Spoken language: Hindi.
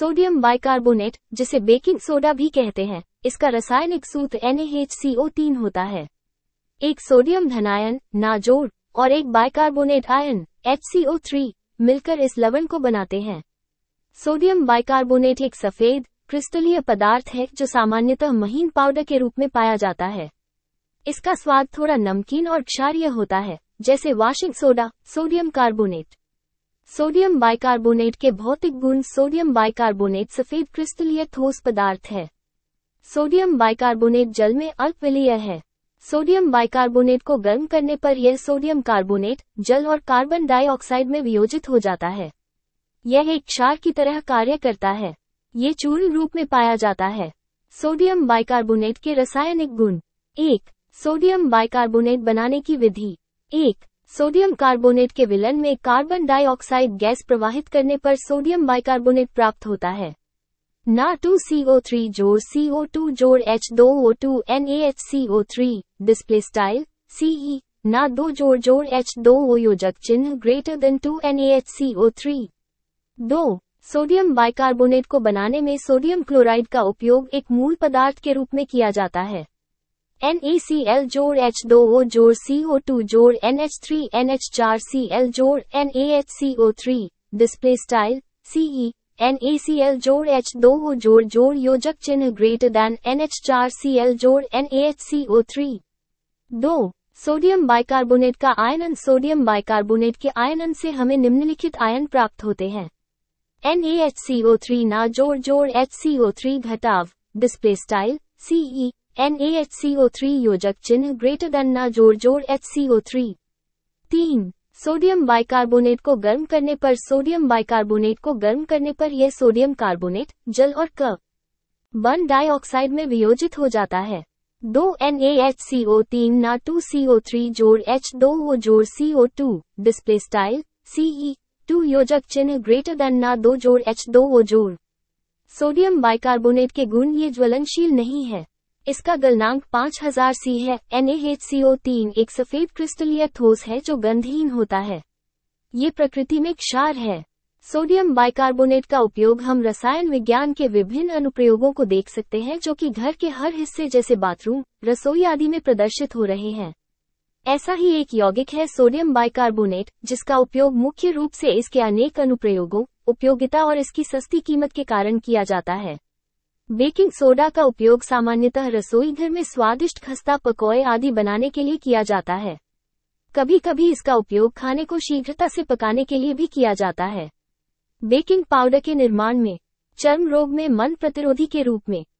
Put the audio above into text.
सोडियम बाइकार्बोनेट, जिसे बेकिंग सोडा भी कहते हैं, इसका रासायनिक सूत्र NaHCO3 होता है। एक सोडियम धनायन नाजोड़ और एक बाइकार्बोनेट आयन HCO3 मिलकर इस लवण को बनाते हैं। सोडियम बाइकार्बोनेट एक सफेद क्रिस्टलीय पदार्थ है जो सामान्यतः महीन पाउडर के रूप में पाया जाता है। इसका स्वाद थोड़ा नमकीन और क्षारीय होता है, जैसे washing soda. Sodium carbonate. Sodium bicarbonate के भौतिक गुण। सोडियम बाइकार्बोनेट सफेद क्रिस्टलीय ठोस पदार्थ है। सोडियम बाइकार्बोनेट जल में अल्पविलीय है। सोडियम बाइकार्बोनेट को गर्म करने पर यह सोडियम कार्बोनेट जल और कार्बन डाइऑक्साइड में वियोजित हो जाता है। यह एक क्षार की तरह कार्य करता है। ये चूर्ण रूप में पाया जाता है। सोडियम बाइकार्बोनेट के रासायनिक गुण। 1. सोडियम बाइकार्बोनेट बनाने की विधि। 1. सोडियम कार्बोनेट के विलयन में कार्बन डाइऑक्साइड गैस प्रवाहित करने पर सोडियम बाइकार्बोनेट प्राप्त होता है। Na2CO3 जोड़ CO2 जोड़ H2O2 NaHCO3 display style CE Na2 जोड़ H2O योजक चिन्ह greater than 2 NaHCO3। 2. Sodium bicarbonate को बनाने में सोडियम क्लोराइड का उपयोग एक मूल पदार्थ के रूप में किया जाता है। NaCl जोड़ H2O जोड़ CO2 जोड़ NH3 NH4Cl जोड़ NaHCO3 display style CE NaCl जोड़ H2O जोड़ योजक चिन्ह ग्रेटर दैन NH4Cl जोड़ NaHCO3। 2. सोडियम बाइकार्बोनेट का आयनन। सोडियम बाइकार्बोनेट के आयनन से हमें निम्नलिखित आयन प्राप्त होते हैं। NaHCO3 ना जोड़ HCO3 घटाव डिस्प्ले स्टाइल CE NaHCO3 योजक चिन्ह ग्रेटर देन ना जोड़ HCO3। 3. सोडियम बाइकार्बोनेट को गर्म करने पर। सोडियम बाइकार्बोनेट को गर्म करने पर यह सोडियम कार्बोनेट जल और कार्बन डाइऑक्साइड में वियोजित हो जाता है। 2 NaHCO3 ना 2CO3 जोड़ H2O जोड़ CO2 डिस्प्ले स्टाइल CE 2 योजक चिन्ह ग्रेटर देन ना 2 जोड़ H2O जोड़। सोडियम बाइकार्बोनेट के गुण। ये ज्वलनशील नहीं है। इसका गलनांक 5000 C है। NaHCO3 एक सफेद क्रिस्टलीय ठोस है जो गंधहीन होता है। ये प्रकृति में क्षार है। सोडियम बाइकार्बोनेट का उपयोग हम रसायन विज्ञान के विभिन्न अनुप्रयोगों को देख सकते हैं जो कि घर के हर हिस्से जैसे बाथरूम, रसोई आदि में प्रदर्शित हो रहे हैं। ऐसा ही एक यौगिक है सोडियम बाइकार्बोनेट, जिसका उपयोग मुख्य रूप से इसके अनेक अनुप्रयोगों, उपयोगिता और इसकी सस्ती कीमत के कारण किया जाता है। बेकिंग सोडा का उपयोग सामान्यतः रसोई घर में स्वादिष्ट खस्ता पकौड़े आदि बनाने के लिए किया जाता है। कभी कभी इसका उपयोग खाने को शीघ्रता से पकाने के लिए भी किया जाता है। बेकिंग पाउडर के निर्माण में, चर्म रोग में मंद प्रतिरोधी के रूप में,